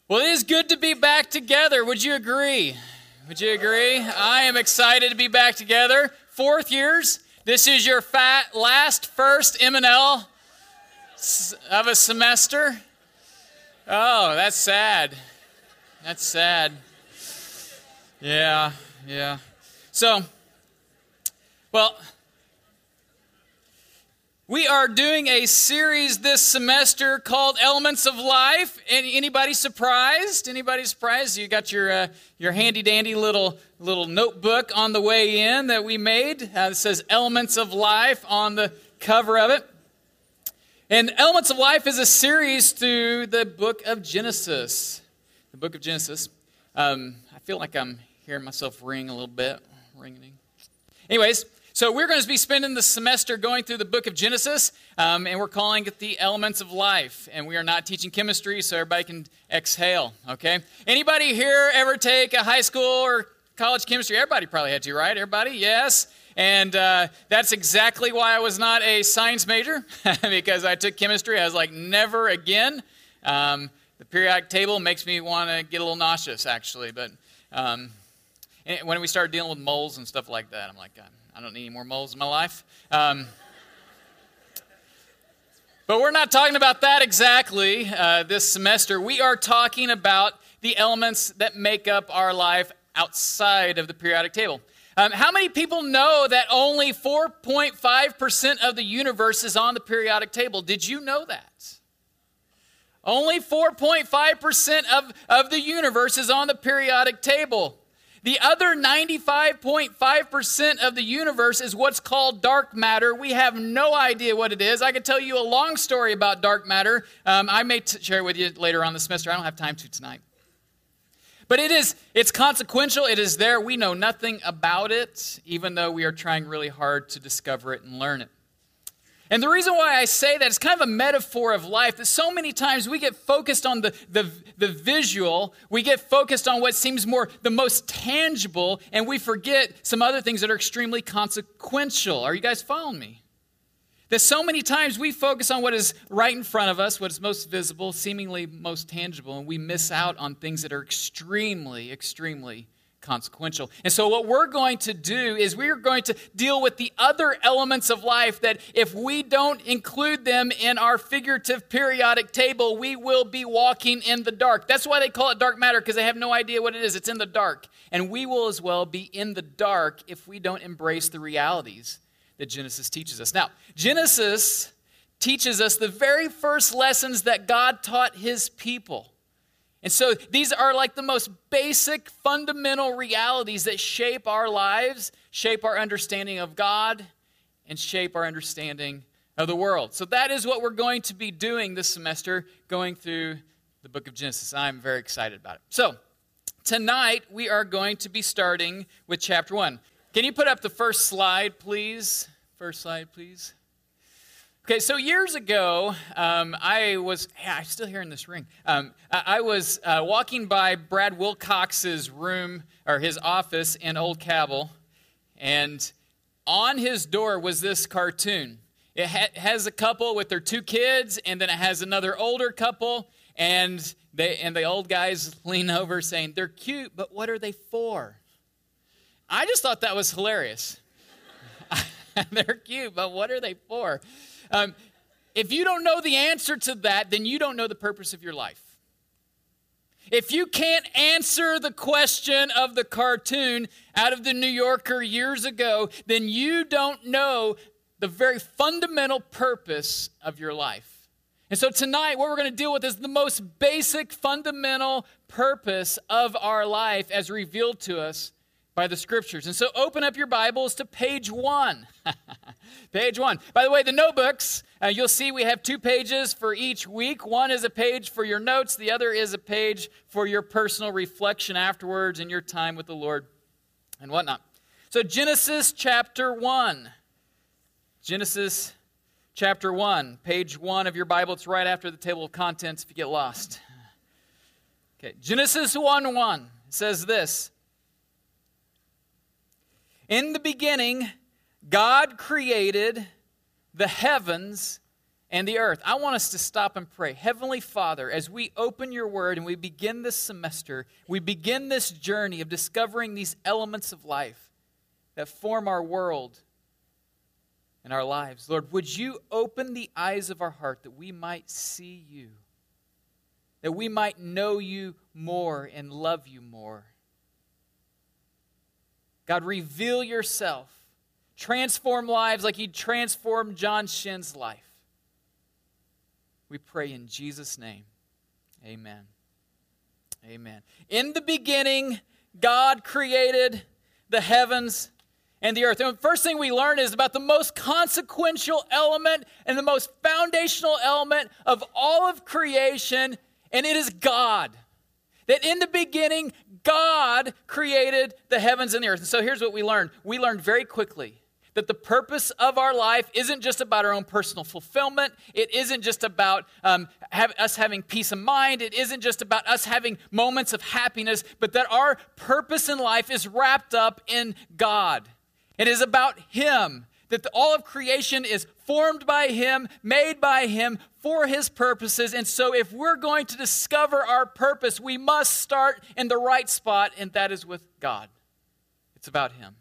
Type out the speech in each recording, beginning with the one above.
Well, it is good to be back together. Would you agree? Would you agree? I am excited to be back together. 4th years. This is your first M&L of a semester. Oh, that's sad. That's sad. Yeah. So, well, we are doing a series this semester called Elements of Life. Anybody surprised? Anybody surprised? You got your handy-dandy little notebook on the way in that we made. It says Elements of Life on the cover of it. And Elements of Life is a series through the book of Genesis. The book of Genesis. I feel like I'm hearing myself ring a little bit. Ringing. Anyways. So we're going to be spending the semester going through the book of Genesis, and we're calling it the Elements of Life. And we are not teaching chemistry, so everybody can exhale, okay? Anybody here ever take a high school or college chemistry? Everybody probably had to, right? Everybody? Yes. And that's exactly why I was not a science major, because I took chemistry. I was like, never again. The periodic table makes me want to get a little nauseous, actually. But when we started dealing with moles and stuff like that, I'm like, I don't need any more moles in my life. But we're not talking about that exactly this semester. We are talking about the elements that make up our life outside of the periodic table. How many people know that only 4.5% of the universe is on the periodic table? Did you know that? Only 4.5% of the universe is on the periodic table. The other 95.5% of the universe is what's called dark matter. We have no idea what it is. I could tell you a long story about dark matter. I may share it with you later on the semester. I don't have time to tonight. But it's consequential. It is there. We know nothing about it, even though we are trying really hard to discover it and learn it. And the reason why I say that is kind of a metaphor of life, that so many times we get focused on the visual, we get focused on what seems the most tangible, and we forget some other things that are extremely consequential. Are you guys following me? That so many times we focus on what is right in front of us, what is most visible, seemingly most tangible, and we miss out on things that are extremely, extremely consequential. And so what we're going to do is we're going to deal with the other elements of life that if we don't include them in our figurative periodic table, we will be walking in the dark. That's why they call it dark matter, because they have no idea what it is. It's in the dark. And we will as well be in the dark if we don't embrace the realities that Genesis teaches us. Now, Genesis teaches us the very first lessons that God taught his people. And so these are like the most basic, fundamental realities that shape our lives, shape our understanding of God, and shape our understanding of the world. So that is what we're going to be doing this semester, going through the book of Genesis. I'm very excited about it. So tonight we are going to be starting with chapter 1. Can you put up the first slide, please? First slide, please. Okay, so years ago, I'm still hearing this ring. I was walking by Brad Wilcox's room, or his office in Old Cabell, and on his door was this cartoon. It has a couple with their 2 kids, and then it has another older couple, and the old guys lean over saying, "They're cute, but what are they for?" I just thought that was hilarious. They're cute, but what are they for? If you don't know the answer to that, then you don't know the purpose of your life. If you can't answer the question of the cartoon out of the New Yorker years ago, then you don't know the very fundamental purpose of your life. And so tonight, what we're going to deal with is the most basic, fundamental purpose of our life as revealed to us by the Scriptures. And so open up your Bibles to page 1. Page 1. By the way, the notebooks, you'll see we have 2 pages for each week. One is a page for your notes. The other is a page for your personal reflection afterwards and your time with the Lord and whatnot. So Genesis chapter 1. Genesis chapter 1. Page 1 of your Bible. It's right after the table of contents if you get lost. Okay. Genesis 1:1 says this. In the beginning, God created the heavens and the earth. I want us to stop and pray. Heavenly Father, as we open your word and we begin this semester, we begin this journey of discovering these elements of life that form our world and our lives. Lord, would you open the eyes of our heart that we might see you, that we might know you more and love you more. God, reveal yourself. Transform lives like you transformed John Shin's life. We pray in Jesus' name. Amen. Amen. In the beginning, God created the heavens and the earth. And the first thing we learn is about the most consequential element and the most foundational element of all of creation, and it is God. That in the beginning, God created the heavens and the earth. And so here's what we learned. We learned very quickly that the purpose of our life isn't just about our own personal fulfillment. It isn't just about us having peace of mind. It isn't just about us having moments of happiness, but that our purpose in life is wrapped up in God. It is about Him, that all of creation is formed by Him, made by Him, for His purposes. And so if we're going to discover our purpose, we must start in the right spot, and that is with God. It's about Him.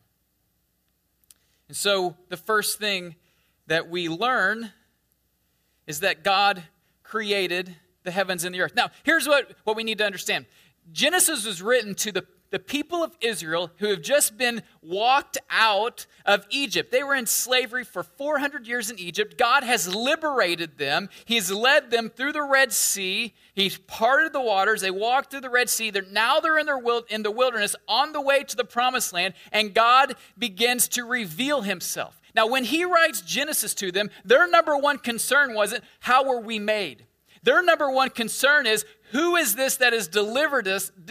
And so the first thing that we learn is that God created the heavens and the earth. Now, here's what we need to understand. Genesis was written to the people of Israel who have just been walked out of Egypt. They were in slavery for 400 years in Egypt. God has liberated them. He's led them through the Red Sea. He's parted the waters. They walked through the Red Sea. Now they're in the wilderness on the way to the Promised Land, and God begins to reveal Himself. Now, when He writes Genesis to them, their number one concern wasn't, how were we made? Their number one concern is, who is this that has delivered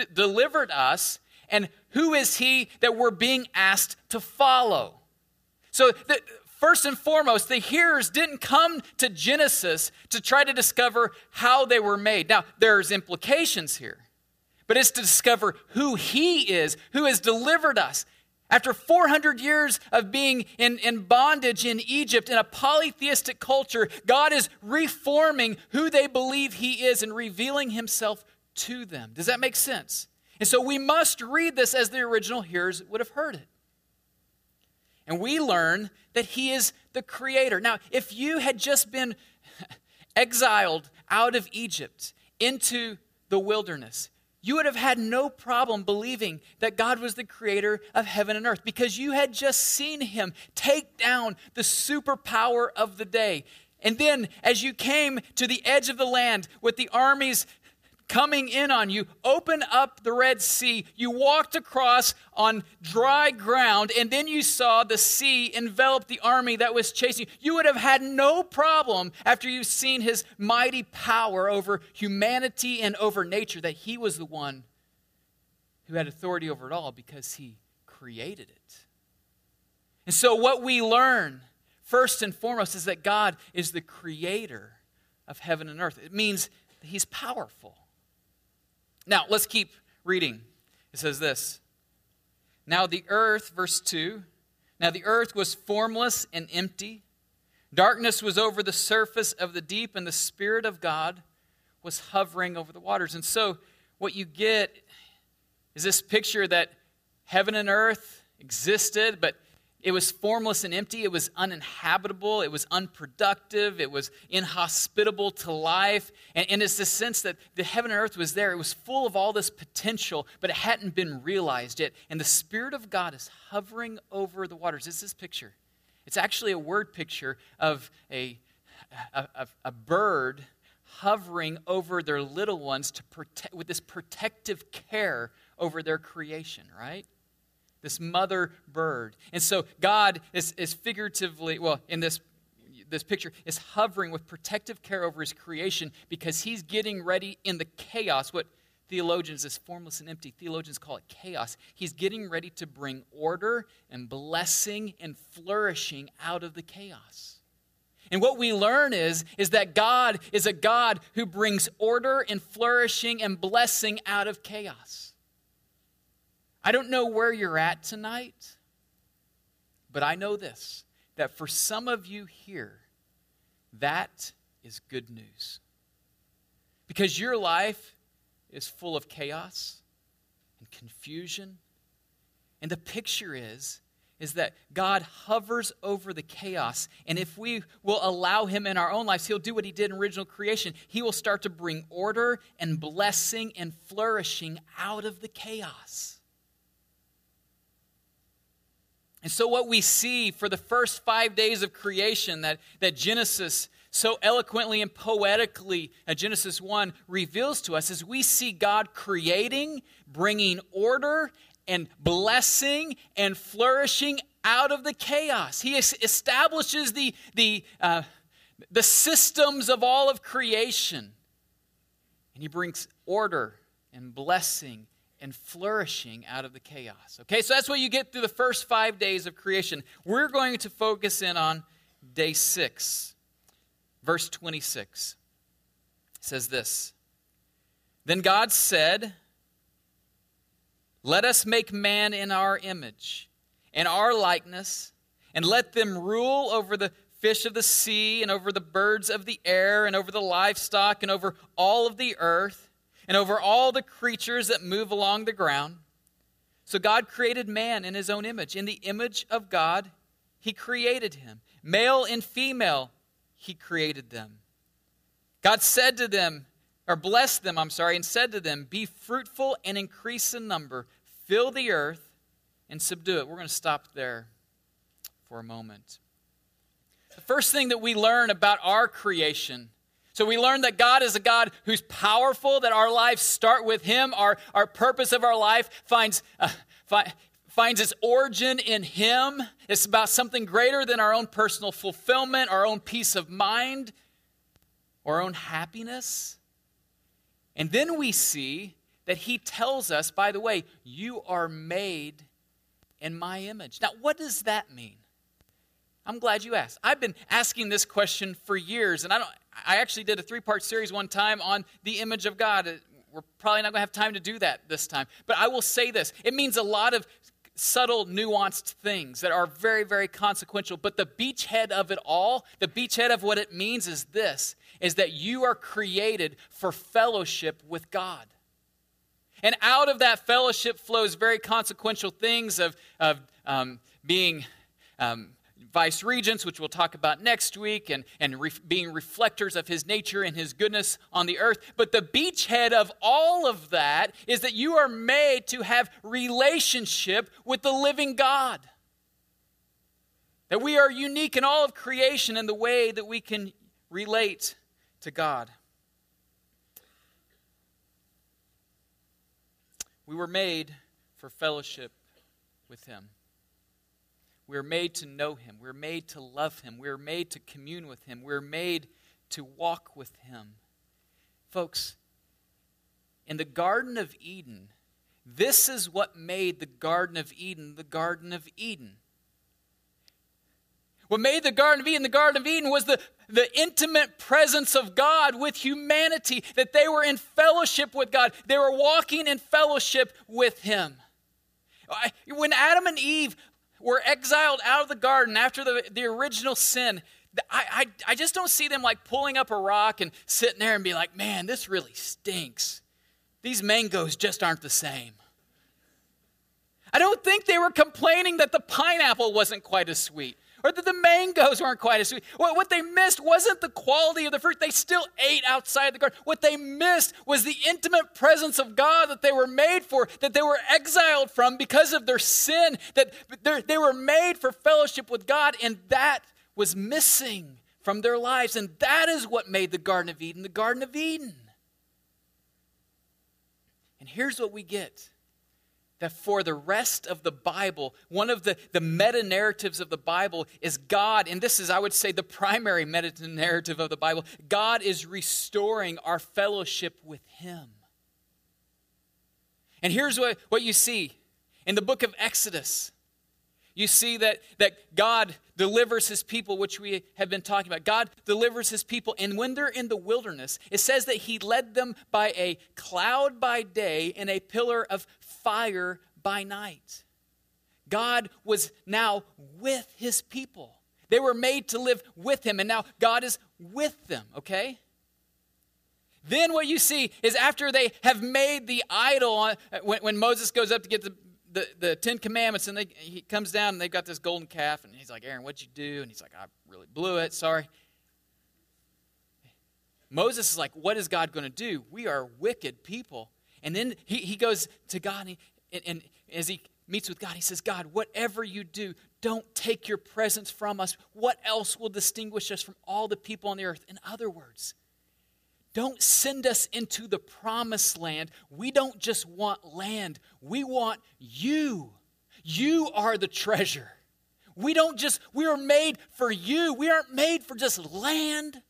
us, and who is He that we're being asked to follow? So first and foremost, the hearers didn't come to Genesis to try to discover how they were made. Now, there's implications here, but it's to discover who He is, who has delivered us. After 400 years of being in bondage in Egypt, in a polytheistic culture, God is reforming who they believe He is and revealing Himself to them. Does that make sense? And so we must read this as the original hearers would have heard it. And we learn that He is the Creator. Now, if you had just been exiled out of Egypt into the wilderness, you would have had no problem believing that God was the creator of heaven and earth, because you had just seen Him take down the superpower of the day. And then as you came to the edge of the land with the armies coming in on you, open up the Red Sea, you walked across on dry ground, and then you saw the sea envelop the army that was chasing you. You would have had no problem, after you've seen His mighty power over humanity and over nature, that He was the one who had authority over it all, because He created it. And so what we learn, first and foremost, is that God is the creator of heaven and earth. It means that He's powerful. Now, let's keep reading. It says this. Now the earth, verse 2, now the earth was formless and empty. Darkness was over the surface of the deep, and the Spirit of God was hovering over the waters. And so what you get is this picture that heaven and earth existed, but it was formless and empty. It was uninhabitable. It was unproductive. It was inhospitable to life. And it's the sense that the heaven and earth was there. It was full of all this potential, but it hadn't been realized yet. And the Spirit of God is hovering over the waters. It's this picture. It's actually a word picture of a bird hovering over their little ones to protect, with this protective care over their creation, right? This mother bird. And so God is figuratively, in this picture, is hovering with protective care over His creation, because He's getting ready in the chaos, what theologians, this formless and empty, theologians call it chaos. He's getting ready to bring order and blessing and flourishing out of the chaos. And what we learn is that God is a God who brings order and flourishing and blessing out of chaos. I don't know where you're at tonight, but I know this, that for some of you here, that is good news. Because your life is full of chaos and confusion. And the picture is that God hovers over the chaos. And if we will allow him in our own lives, he'll do what he did in original creation. He will start to bring order and blessing and flourishing out of the chaos. And so what we see for the first 5 days of creation that Genesis so eloquently and poetically, Genesis 1 reveals to us, is we see God creating, bringing order and blessing and flourishing out of the chaos. He establishes the systems of all of creation. And he brings order and blessing and flourishing out of the chaos. Okay, so that's what you get through the first 5 days of creation. We're going to focus in on day 6, verse 26. It says this, "Then God said, 'Let us make man in our image, in our likeness, and let them rule over the fish of the sea, and over the birds of the air, and over the livestock, and over all of the earth, and over all the creatures that move along the ground.' So God created man in his own image. In the image of God, he created him. Male and female, he created them. God said to them, or blessed them, and said to them, 'Be fruitful and increase in number, fill the earth and subdue it.'" We're going to stop there for a moment. The first thing that we learn about our creation, so we learn that God is a God who's powerful, that our lives start with him. Our purpose of our life finds its origin in him. It's about something greater than our own personal fulfillment, our own peace of mind, or our own happiness. And then we see that he tells us, by the way, you are made in my image. Now, what does that mean? I'm glad you asked. I've been asking this question for years, and I actually did a 3-part series one time on the image of God. We're probably not going to have time to do that this time. But I will say this. It means a lot of subtle, nuanced things that are very, very consequential. But the beachhead of it all, the beachhead of what it means is this, is that you are created for fellowship with God. And out of that fellowship flows very consequential things of being vice regents, which we'll talk about next week, and being reflectors of his nature and his goodness on the earth. But the beachhead of all of that is that you are made to have relationship with the living God. That we are unique in all of creation in the way that we can relate to God. We were made for fellowship with him. We are made to know him. We are made to love him. We are made to commune with him. We are made to walk with him. Folks, in the Garden of Eden, this is what made the Garden of Eden the Garden of Eden. What made the Garden of Eden was the intimate presence of God with humanity, that they were in fellowship with God. They were walking in fellowship with him. When Adam and Eve were exiled out of the garden after the original sin, I just don't see them like pulling up a rock and sitting there and be like, man, this really stinks. These mangoes just aren't the same. I don't think they were complaining that the pineapple wasn't quite as sweet or that the mangoes weren't quite as sweet. What they missed wasn't the quality of the fruit. They still ate outside the garden. What they missed was the intimate presence of God that they were made for, that they were exiled from because of their sin, that they were made for fellowship with God, and that was missing from their lives. And that is what made the Garden of Eden the Garden of Eden. And here's what we get. That for the rest of the Bible, one of the meta-narratives of the Bible is God, and this is, I would say, the primary meta-narrative of the Bible. God is restoring our fellowship with him. And here's what you see. In the book of Exodus, you see that God delivers his people, which we have been talking about. God delivers his people, and when they're in the wilderness, it says that he led them by a cloud by day and a pillar of fire by night. God was now with his people. They were made to live with him, and now God is with them, okay? Then what you see is after they have made the idol, when Moses goes up to get the Ten Commandments, and he comes down and they've got this golden calf, and he's like, Aaron, what'd you do? And he's like, I really blew it, sorry. Moses is like, what is God going to do? We are wicked people. And then he goes to God, and as he meets with God, he says, God, whatever you do, don't take your presence from us. What else will distinguish us from all the people on the earth? In other words, don't send us into the promised land. We don't just want land. We want you. You are the treasure. We are made for you. We aren't made for just land.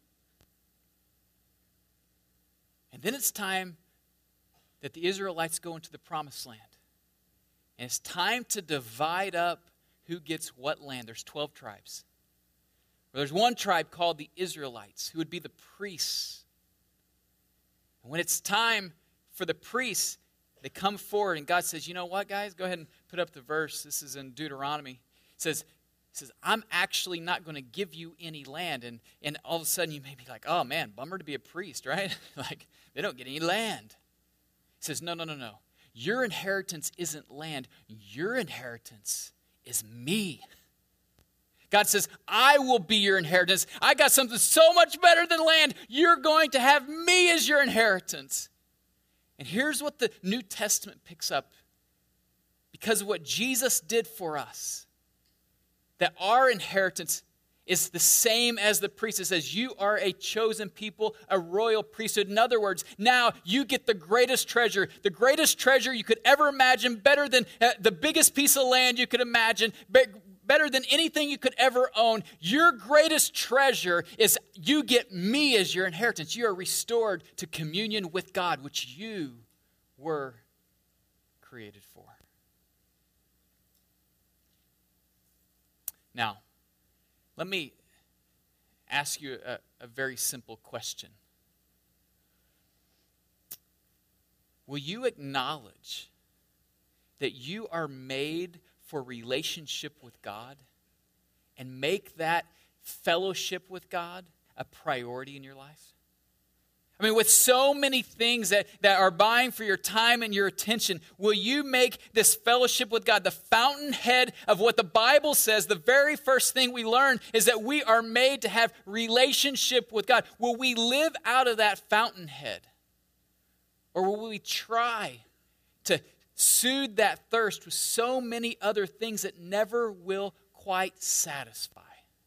And then it's time that the Israelites go into the promised land. And it's time to divide up who gets what land. There's 12 tribes. There's one tribe called the Israelites, who would be the priests. And when it's time for the priests, they come forward, and God says, you know what, guys? Go ahead and put up the verse. This is in Deuteronomy. It says, I'm actually not going to give you any land. And all of a sudden, you may be like, oh, man, bummer to be a priest, right? Like, they don't get any land. He says, no. Your inheritance isn't land. Your inheritance is me. God says, I will be your inheritance. I got something so much better than land. You're going to have me as your inheritance. And here's what the New Testament picks up. Because of what Jesus did for us, that our inheritance is the same as the priest. It says, you are a chosen people, a royal priesthood. In other words, now you get the greatest treasure you could ever imagine, better than the biggest piece of land you could imagine, better than anything you could ever own. Your greatest treasure is you get me as your inheritance. You are restored to communion with God, which you were created for. Now, let me ask you a very simple question. Will you acknowledge that you are made for relationship with God and make that fellowship with God a priority in your life? I mean, with so many things that are vying for your time and your attention, will you make this fellowship with God the fountainhead of what the Bible says? The very first thing we learn is that we are made to have relationship with God. Will we live out of that fountainhead? Or will we try to soothe that thirst with so many other things that never will quite satisfy?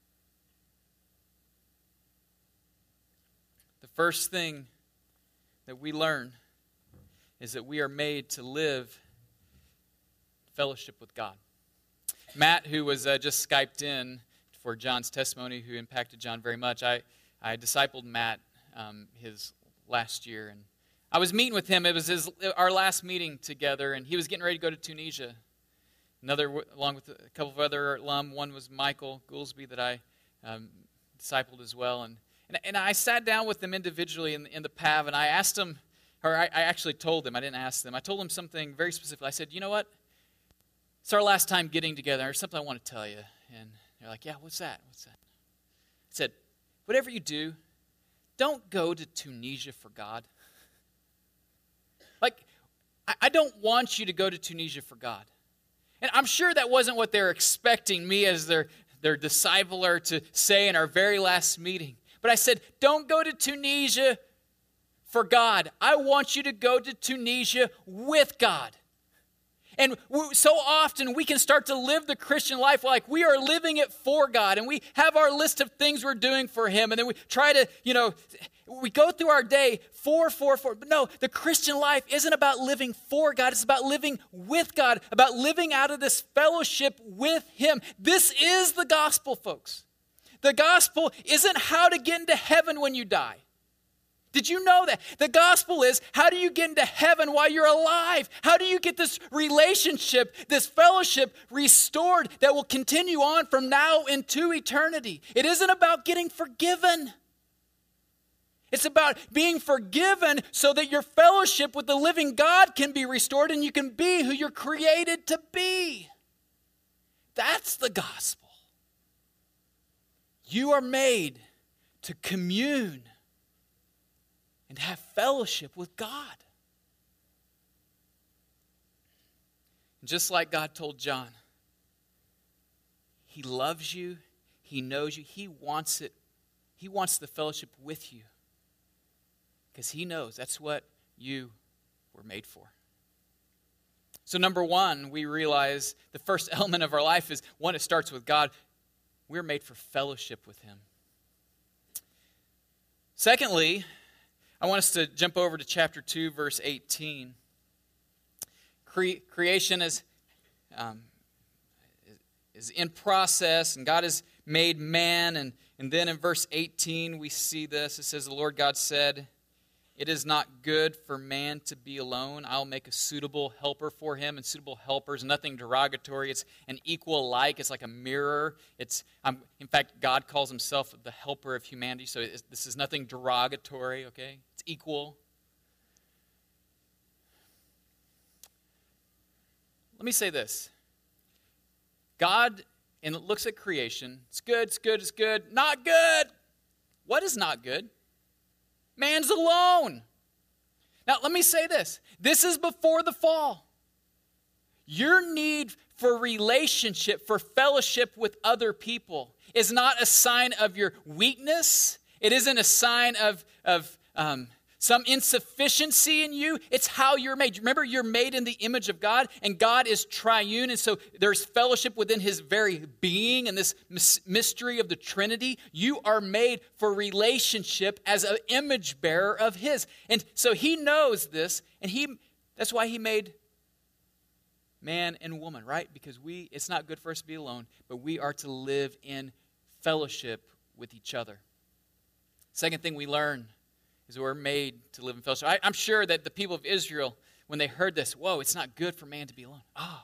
The first thing that we learn is that we are made to live fellowship with God. Matt, who was just Skyped in for John's testimony, who impacted John very much, I discipled Matt his last year, and I was meeting with him. It was our last meeting together, and he was getting ready to go to Tunisia. Along with a couple of other alum, one was Michael Goolsby that I discipled as well, and I sat down with them individually in the PAV, and I asked them, or I actually told them, I didn't ask them, I told them something very specific. I said, you know what? It's our last time getting together. There's something I want to tell you. And they're like, yeah, what's that? I said, whatever you do, don't go to Tunisia for God. Like, I don't want you to go to Tunisia for God. And I'm sure that wasn't what they're expecting me as their discipler to say in our very last meeting. But I said, don't go to Tunisia for God. I want you to go to Tunisia with God. And so often we can start to live the Christian life like we are living it for God. And we have our list of things we're doing for Him. And then we try to, we go through our day for. But no, the Christian life isn't about living for God. It's about living with God, about living out of this fellowship with Him. This is the gospel, folks. The gospel isn't how to get into heaven when you die. Did you know that? The gospel is, how do you get into heaven while you're alive? How do you get this relationship, this fellowship restored that will continue on from now into eternity? It isn't about getting forgiven. It's about being forgiven so that your fellowship with the living God can be restored and you can be who you're created to be. That's the gospel. You are made to commune and have fellowship with God. And just like God told John, He loves you, He knows you, He wants it. He wants the fellowship with you because He knows that's what you were made for. So number one, we realize the first element of our life is one, it starts with God. We're made for fellowship with Him. Secondly, I want us to jump over to chapter 2, verse 18. Creation is in process, and God has made man. And then in verse 18, we see this. It says, the Lord God said, it is not good for man to be alone. I'll make a suitable helper for him. And suitable helper is nothing derogatory. It's an equal like. It's like a mirror. In fact, God calls Himself the helper of humanity. So this is nothing derogatory, okay? It's equal. Let me say this. God, and it looks at creation. It's good, it's good, it's good. Not good. What is not good? Man's alone. Now, let me say this. This is before the fall. Your need for relationship, for fellowship with other people is not a sign of your weakness. It isn't a sign of some insufficiency in you. It's how you're made. Remember, you're made in the image of God, and God is triune, and so there's fellowship within His very being and this mystery of the Trinity. You are made for relationship as an image bearer of His. And so He knows this, and that's why He made man and woman, right? Because it's not good for us to be alone, but we are to live in fellowship with each other. Second thing we learn is we're made to live in fellowship. I'm sure that the people of Israel, when they heard this, whoa, it's not good for man to be alone.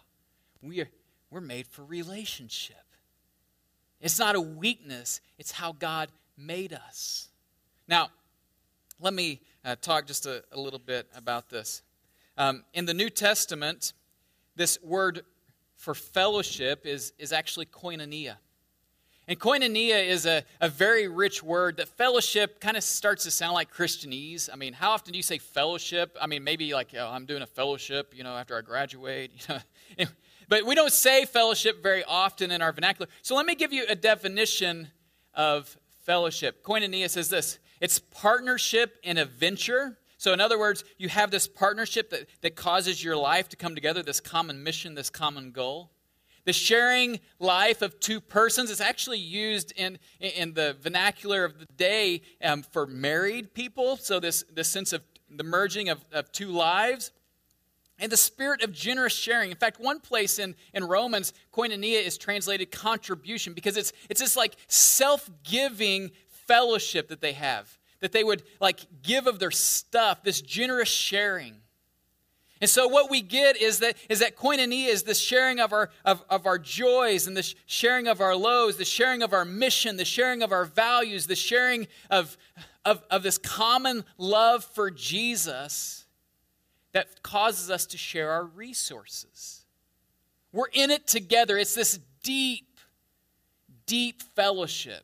We're made for relationship. It's not a weakness. It's how God made us. Now, let me talk just a little bit about this. In the New Testament, this word for fellowship is actually koinonia. And koinonia is a very rich word. That fellowship kind of starts to sound like Christianese. I mean, how often do you say fellowship? I mean, maybe like, I'm doing a fellowship, after I graduate. But we don't say fellowship very often in our vernacular. So let me give you a definition of fellowship. Koinonia says this. It's partnership in a venture. So in other words, you have this partnership that causes your life to come together, this common mission, this common goal. The sharing life of two persons is actually used in the vernacular of the day for married people. So this sense of the merging of two lives. And the spirit of generous sharing. In fact, one place in Romans, koinonia is translated contribution because it's this like self-giving fellowship that they have. That they would like give of their stuff, this generous sharing. And so what we get is that koinonia is the sharing of our joys and the sharing of our lows, the sharing of our mission, the sharing of our values, the sharing of this common love for Jesus that causes us to share our resources. We're in it together. It's this deep, deep fellowship.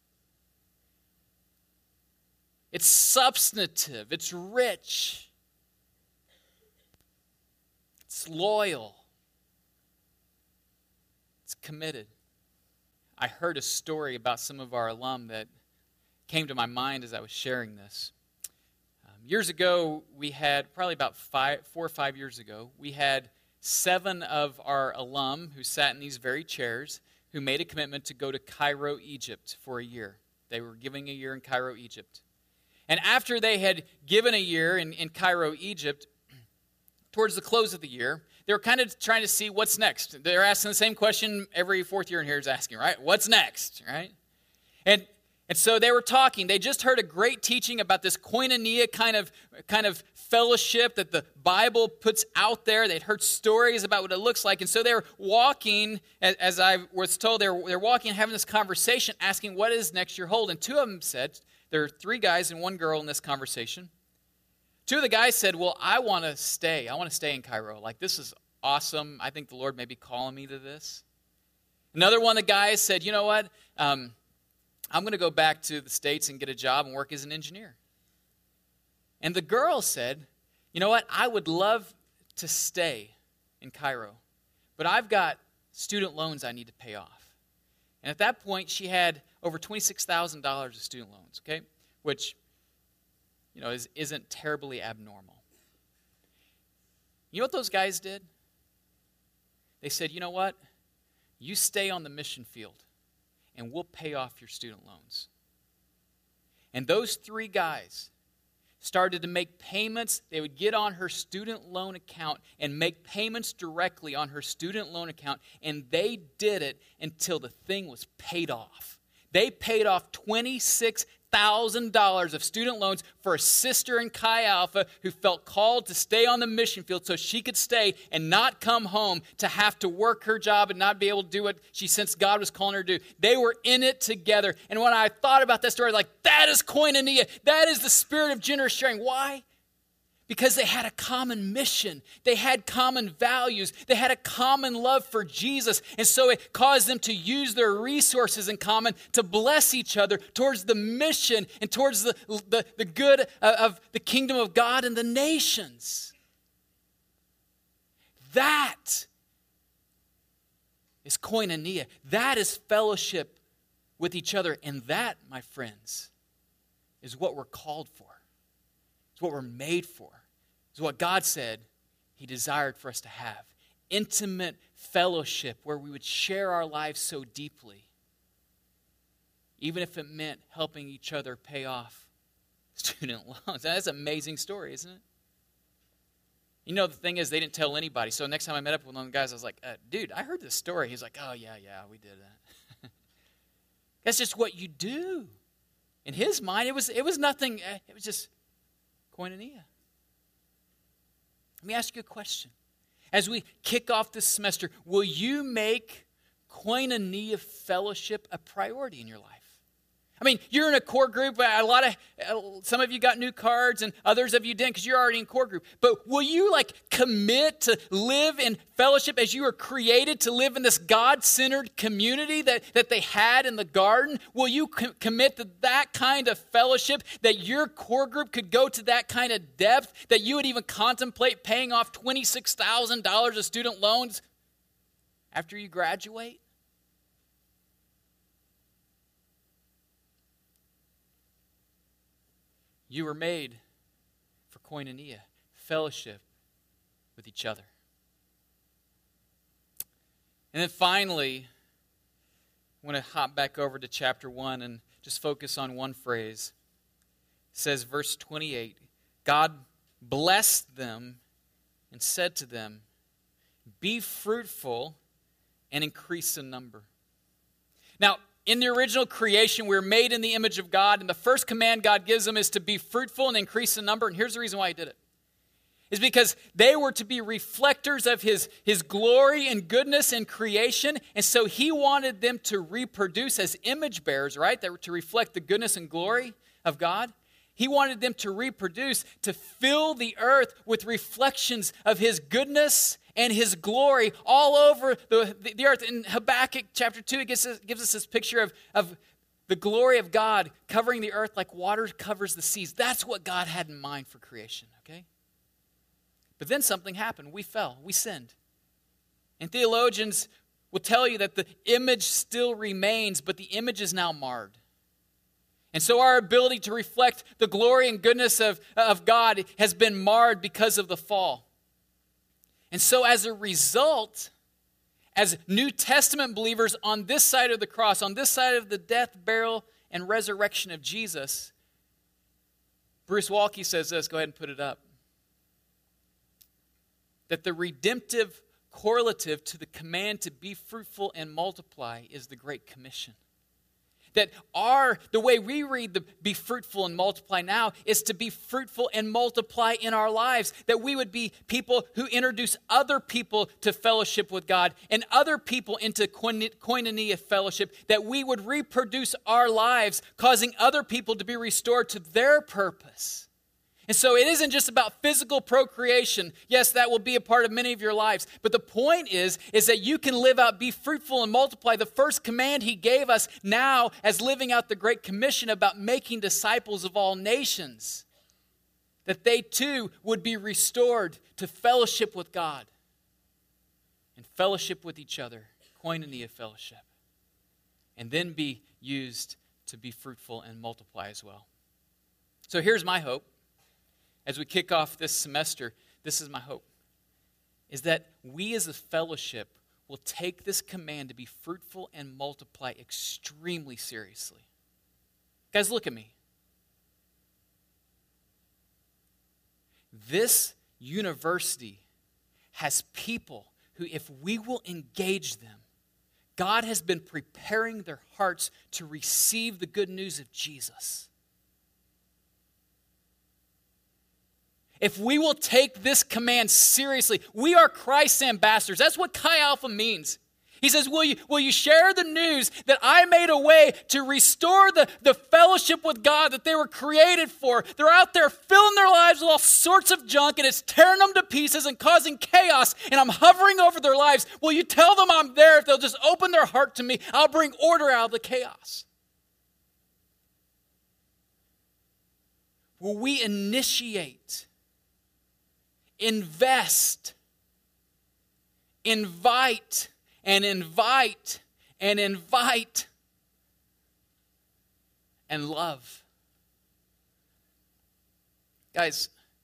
It's substantive. It's rich. It's loyal. It's committed. I heard a story about some of our alum that came to my mind as I was sharing this. Years ago, we had, probably about 4 or 5 years ago, we had 7 of our alum who sat in these very chairs who made a commitment to go to Cairo, Egypt for a year. They were giving a year in Cairo, Egypt. And after they had given a year in Cairo, Egypt, towards the close of the year, they were kind of trying to see what's next. They're asking the same question every fourth year in here is asking, right? What's next, right? And so they were talking. They just heard a great teaching about this koinonia kind of fellowship that the Bible puts out there. They'd heard stories about what it looks like. And so they were walking, as I was told, they're walking and having this conversation, asking what is next year hold. And 2 of them said, there are 3 guys and 1 girl in this conversation. 2 of the guys said, well, I want to stay. I want to stay in Cairo. Like, this is awesome. I think the Lord may be calling me to this. Another one of the guys said, you know what? I'm going to go back to the States and get a job and work as an engineer. And the girl said, you know what, I would love to stay in Cairo, but I've got student loans I need to pay off. And at that point, she had over $26,000 of student loans, okay, which, isn't terribly abnormal. You know what those guys did? They said, you know what, you stay on the mission field, and we'll pay off your student loans. And those three guys started to make payments. They would get on her student loan account and make payments directly on her student loan account, and they did it until the thing was paid off. They paid off $26,000 of student loans for a sister in Chi Alpha who felt called to stay on the mission field so she could stay and not come home to have to work her job and not be able to do what she sensed God was calling her to do. They were in it together. And when I thought about that story, that is koinonia. That is the spirit of generous sharing. Why? Because they had a common mission. They had common values. They had a common love for Jesus. And so it caused them to use their resources in common to bless each other towards the mission and towards the good of the kingdom of God and the nations. That is koinonia. That is fellowship with each other. And that, my friends, is what we're called for. It's what we're made for. It's what God said He desired for us to have. Intimate fellowship where we would share our lives so deeply, even if it meant helping each other pay off student loans. That's an amazing story, isn't it? The thing is, they didn't tell anybody. So next time I met up with one of the guys, I was like, dude, I heard this story. He's like, oh, yeah, we did that. That's just what you do. In his mind, it was nothing. It was just koinonia. Let me ask you a question. As we kick off this semester, will you make koinonia fellowship a priority in your life? I mean, you're in a core group. Some of you got new cards and others of you didn't because you're already in core group. But will you commit to live in fellowship as you were created to live in this God-centered community that they had in the garden? Will you commit to that kind of fellowship, that your core group could go to that kind of depth, that you would even contemplate paying off $26,000 of student loans after you graduate? You were made for koinonia, fellowship with each other. And then finally, I want to hop back over to chapter 1 and just focus on one phrase. It says, verse 28, God blessed them and said to them, be fruitful and increase in number. Now, in the original creation, we were made in the image of God, and the first command God gives them is to be fruitful and increase in number. And here's the reason why He did it. It's because they were to be reflectors of His glory and goodness in creation, and so He wanted them to reproduce as image bearers, right? That were to reflect the goodness and glory of God. He wanted them to reproduce, to fill the earth with reflections of His goodness and His glory all over the earth. In Habakkuk chapter 2, it gives us this picture of the glory of God covering the earth like water covers the seas. That's what God had in mind for creation, okay? But then something happened. We fell. We sinned. And theologians will tell you that the image still remains, but the image is now marred. And so our ability to reflect the glory and goodness of God has been marred because of the fall. And so as a result, as New Testament believers on this side of the cross, on this side of the death, burial, and resurrection of Jesus, Bruce Waltke says this, go ahead and put it up, that the redemptive correlative to the command to be fruitful and multiply is the Great Commission. That the way we read the be fruitful and multiply now is to be fruitful and multiply in our lives. That we would be people who introduce other people to fellowship with God and other people into koinonia fellowship. That we would reproduce our lives, causing other people to be restored to their purpose. And so it isn't just about physical procreation. Yes, that will be a part of many of your lives. But the point is that you can live out, be fruitful and multiply. The first command he gave us now as living out the Great Commission about making disciples of all nations. That they too would be restored to fellowship with God and fellowship with each other, koinonia fellowship. And then be used to be fruitful and multiply as well. So here's my hope. As we kick off this semester, this is my hope, is that we as a fellowship will take this command to be fruitful and multiply extremely seriously. Guys, look at me. This university has people who, if we will engage them, God has been preparing their hearts to receive the good news of Jesus. If we will take this command seriously, we are Christ's ambassadors. That's what Chi Alpha means. He says, will you share the news that I made a way to restore the fellowship with God that they were created for? They're out there filling their lives with all sorts of junk, and it's tearing them to pieces and causing chaos, and I'm hovering over their lives. Will you tell them I'm there? If they'll just open their heart to me, I'll bring order out of the chaos. Will we initiate, invest, invite, and invite, and invite, and love? Guys,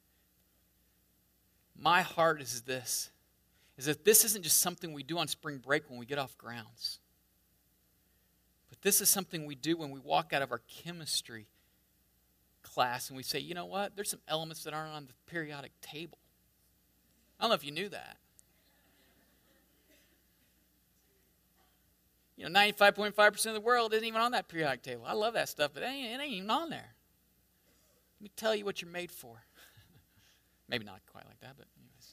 my heart is that this isn't just something we do on spring break when we get off grounds. But this is something we do when we walk out of our chemistry class and we say, you know what? There's some elements that aren't on the periodic table. I don't know if you knew that. 95.5% of the world isn't even on that periodic table. I love that stuff, but it ain't even on there. Let me tell you what you're made for. Maybe not quite like that, but anyways.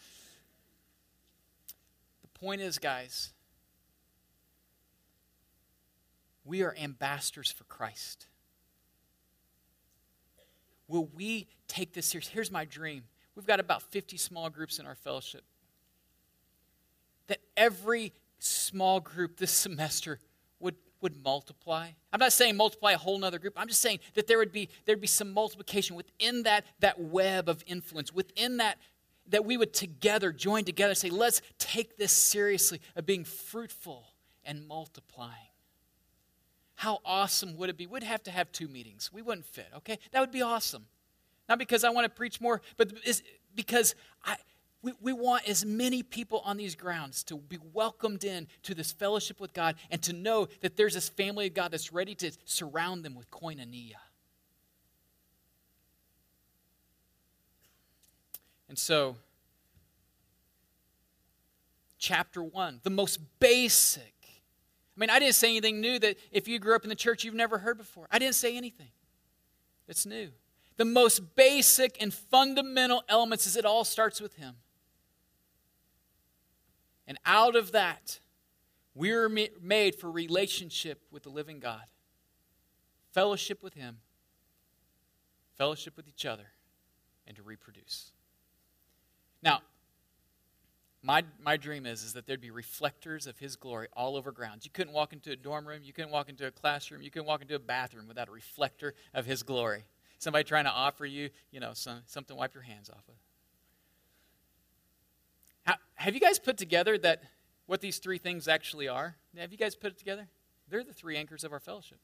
The point is, guys, we are ambassadors for Christ. Will we take this serious? Here's my dream. We've got about 50 small groups in our fellowship. That every small group this semester would multiply. I'm not saying multiply a whole nother group. I'm just saying that there'd be some multiplication within that web of influence, within that we would together, join together, say, let's take this seriously of being fruitful and multiplying. How awesome would it be? We'd have to have 2 meetings. We wouldn't fit, okay? That would be awesome. Not because I want to preach more, but because we want as many people on these grounds to be welcomed in to this fellowship with God and to know that there's this family of God that's ready to surround them with koinonia. And so, chapter 1, the most basic. I didn't say anything new that if you grew up in the church you've never heard before. I didn't say anything that's new. The most basic and fundamental elements is it all starts with Him. And out of that, we're made for relationship with the living God. Fellowship with Him. Fellowship with each other. And to reproduce. Now, my dream is that there'd be reflectors of His glory all over grounds. You couldn't walk into a dorm room. You couldn't walk into a classroom. You couldn't walk into a bathroom without a reflector of His glory. Somebody trying to offer you, something to wipe your hands off of. Have you guys put together what these 3 things actually are? Have you guys put it together? They're the 3 anchors of our fellowship.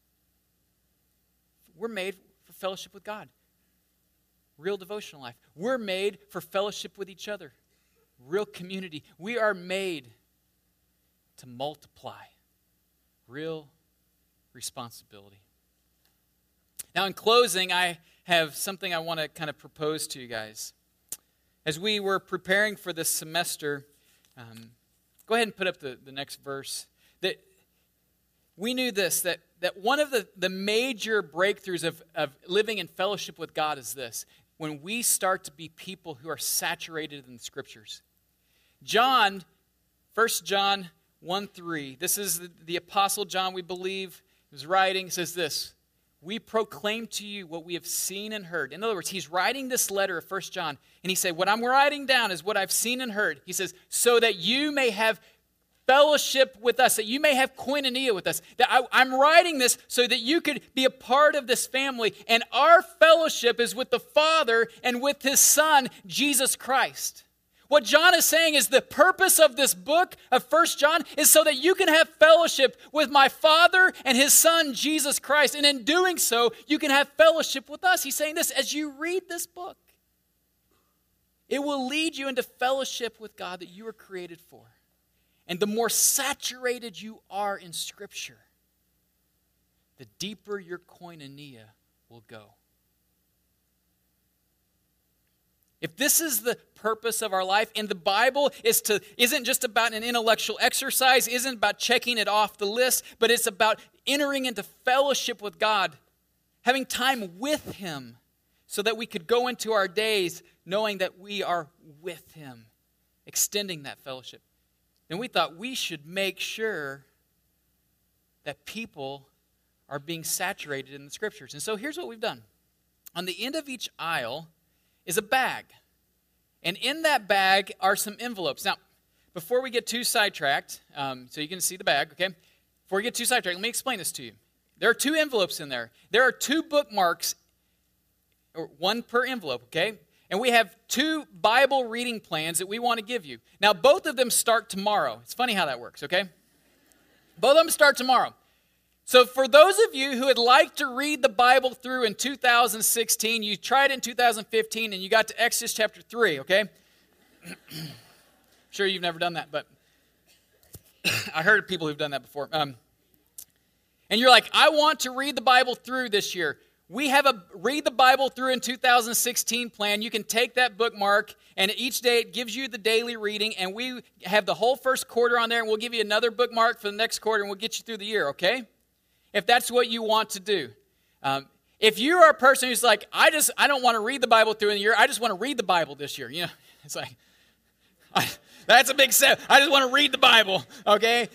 We're made for fellowship with God. Real devotional life. We're made for fellowship with each other. Real community. We are made to multiply. Real responsibility. Now, in closing, I have something I want to kind of propose to you guys. As we were preparing for this semester, go ahead and put up the next verse. That we knew this, that one of the major breakthroughs of living in fellowship with God is this. When we start to be people who are saturated in the Scriptures. 1 John 1:3. This is the Apostle John, we believe, who's writing. Says this. we proclaim to you what we have seen and heard. In other words, he's writing this letter of 1 John, and he said, what I'm writing down is what I've seen and heard. He says, so that you may have fellowship with us, that you may have koinonia with us. That I'm writing this so that you could be a part of this family, and our fellowship is with the Father and with his Son, Jesus Christ. What John is saying is the purpose of this book of 1 John is so that you can have fellowship with my Father and his Son, Jesus Christ. And in doing so, you can have fellowship with us. He's saying this, as you read this book, it will lead you into fellowship with God that you were created for. And the more saturated you are in Scripture, the deeper your koinonia will go. If this is the purpose of our life, and the Bible isn't just about an intellectual exercise, isn't about checking it off the list, but it's about entering into fellowship with God, having time with him, so that we could go into our days knowing that we are with him, extending that fellowship. Then we thought we should make sure that people are being saturated in the Scriptures. And so here's what we've done. On the end of each aisle is a bag. And in that bag are some envelopes. Now, before we get too sidetracked, so you can see the bag, okay? Before we get too sidetracked, let me explain this to you. There are 2 envelopes in there. There are 2 bookmarks, or 1 per envelope, okay? And we have 2 Bible reading plans that we want to give you. Now, both of them start tomorrow. It's funny how that works, okay? Both of them start tomorrow. So for those of you who would like to read the Bible through in 2016, you tried it in 2015 and you got to Exodus chapter 3, okay? Sure you've never done that, but I heard of people who've done that before. And you're like, I want to read the Bible through this year. We have a Read the Bible Through in 2016 plan. You can take that bookmark, and each day it gives you the daily reading, and we have the whole first quarter on there, and we'll give you another bookmark for the next quarter, and we'll get you through the year, okay? If that's what you want to do. If you are a person who's like, I don't want to read the Bible through in the year, I just want to read the Bible this year. You know, it's like, that's a big step. I just want to read the Bible, okay?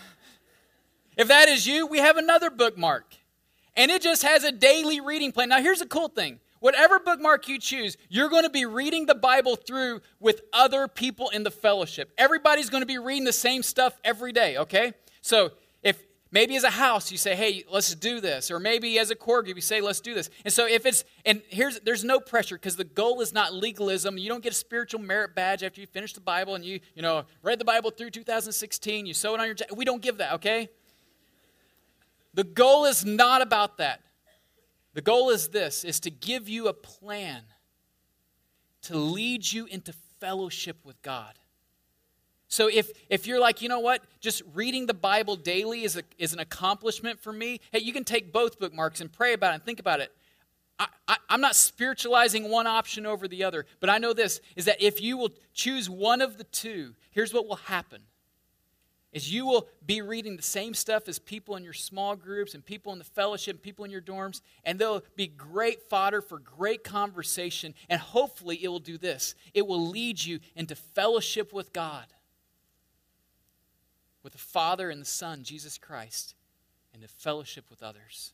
If that is you, we have another bookmark. And it just has a daily reading plan. Now, here's the cool thing. Whatever bookmark you choose, you're going to be reading the Bible through with other people in the fellowship. Everybody's going to be reading the same stuff every day, okay? So if maybe as a house you say, hey, let's do this. Or maybe as a core group you say, let's do this. And so there's no pressure, because the goal is not legalism. You don't get a spiritual merit badge after you finish the Bible and you read the Bible through 2016. You sew it on your jacket. We don't give that, okay? The goal is not about that. The goal is this, is to give you a plan to lead you into fellowship with God. So if you're like, you know what, just reading the Bible daily is an accomplishment for me, hey, you can take both bookmarks and pray about it and think about it. I'm not spiritualizing one option over the other, but I know this, is that if you will choose one of the 2, here's what will happen. Is you will be reading the same stuff as people in your small groups and people in the fellowship and people in your dorms, and they'll be great fodder for great conversation, and hopefully it will do this. It will lead you into fellowship with God, with the Father and the Son, Jesus Christ, and to fellowship with others.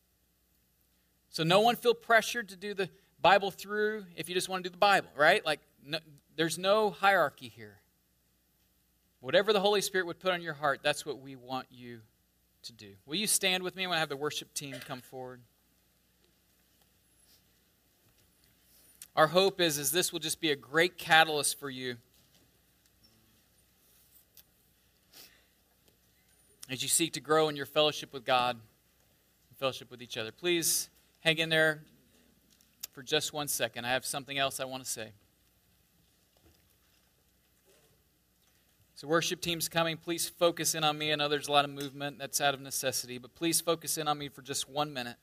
So no one feel pressured to do the Bible through if you just want to do the Bible, right? Like, no, there's no hierarchy here. Whatever the Holy Spirit would put on your heart, that's what we want you to do. Will you stand with me? I want to have the worship team come forward. Our hope is this will just be a great catalyst for you as you seek to grow in your fellowship with God and fellowship with each other. Please hang in there for just 1 second. I have something else I want to say. So worship team's coming. Please focus in on me. I know there's a lot of movement. That's out of necessity. But please focus in on me for just 1 minute.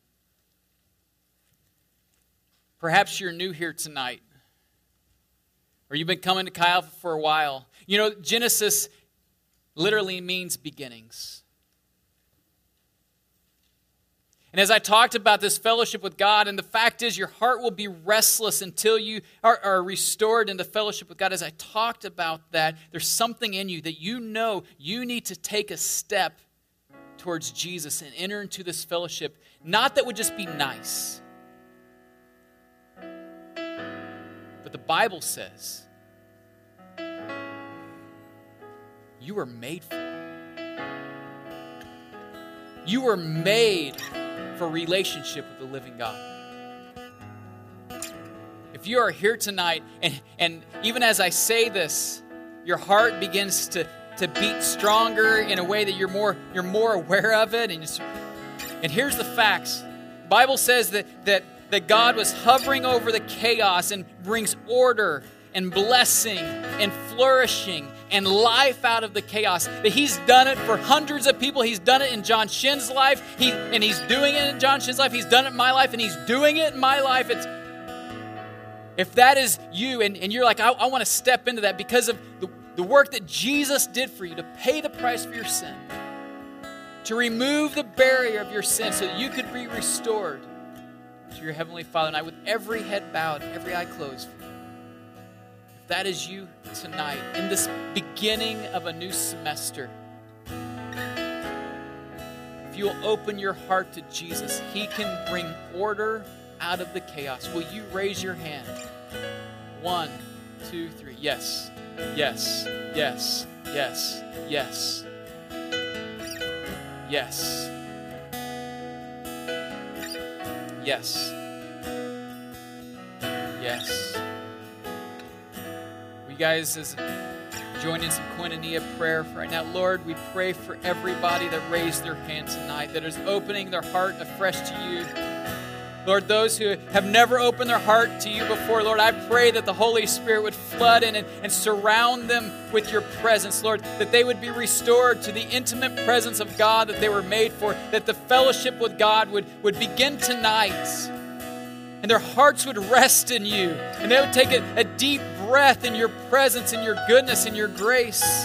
Perhaps you're new here tonight. Or you've been coming to Chi Alpha for a while. You know, Genesis literally means beginnings. And as I talked about this fellowship with God, and the fact is your heart will be restless until you are restored into fellowship with God. As I talked about that, there's something in you that you know you need to take a step towards Jesus and enter into this fellowship not that would just be nice. But the Bible says you were made for it. You were made for relationship with the living God. If you are here tonight, and even as I say this, your heart begins to beat stronger in a way that you're more aware of it. And here's the facts. The Bible says that God was hovering over the chaos and brings order and blessing and flourishing and life out of the chaos. That He's done it for hundreds of people. He's done it in John Shin's life. And He's doing it in John Shin's life. He's done it in my life, and He's doing it in my life. If that is you, and you're like, I want to step into that because of the work that Jesus did for you to pay the price for your sin, to remove the barrier of your sin so that you could be restored to your Heavenly Father. And with every head bowed, every eye closed, if that is you tonight, in this beginning of a new semester, if you will open your heart to Jesus, He can bring order out of the chaos. Will you raise your hand? 1, 2, 3. Yes. Yes, yes, yes, yes, yes, yes, yes. We guys join in some koinonia prayer right now. Lord, we pray for everybody that raised their hand tonight, that is opening their heart afresh to you. Lord, those who have never opened their heart to you before, Lord, I pray that the Holy Spirit would flood in and surround them with your presence, Lord, that they would be restored to the intimate presence of God that they were made for, that the fellowship with God would begin tonight, and their hearts would rest in you, and they would take a deep breath in your presence, in your goodness, in your grace.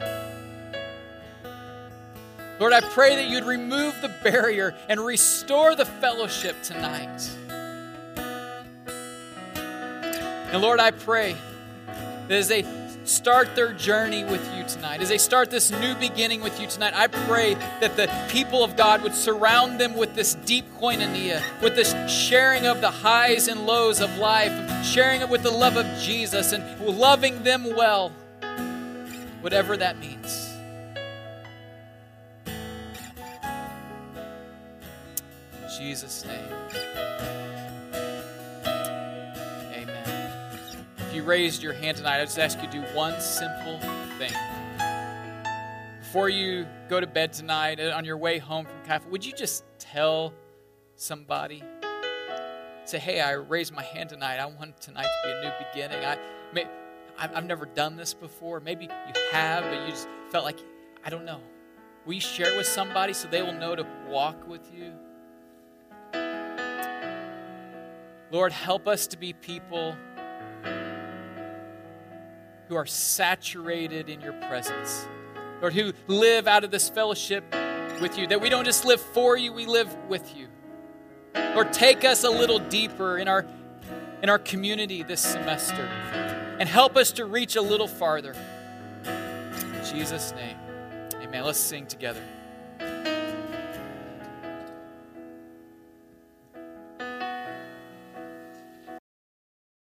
Lord, I pray that you'd remove the barrier and restore the fellowship tonight. And Lord, I pray that as they start their journey with you tonight, as they start this new beginning with you tonight, I pray that the people of God would surround them with this deep koinonia, with this sharing of the highs and lows of life, sharing it with the love of Jesus and loving them well, whatever that means. In Jesus' name. Amen. If you raised your hand tonight, I just ask you to do one simple thing. Before you go to bed tonight, on your way home from Cafe, would you just tell somebody? Say, hey, I raised my hand tonight. I want tonight to be a new beginning. I've never done this before. Maybe you have, but you just felt like, I don't know. Will you share it with somebody so they will know to walk with you? Lord, help us to be people who are saturated in your presence. Lord, who live out of this fellowship with you, that we don't just live for you, we live with you. Lord, take us a little deeper in our community this semester and help us to reach a little farther. In Jesus' name, amen. Let's sing together.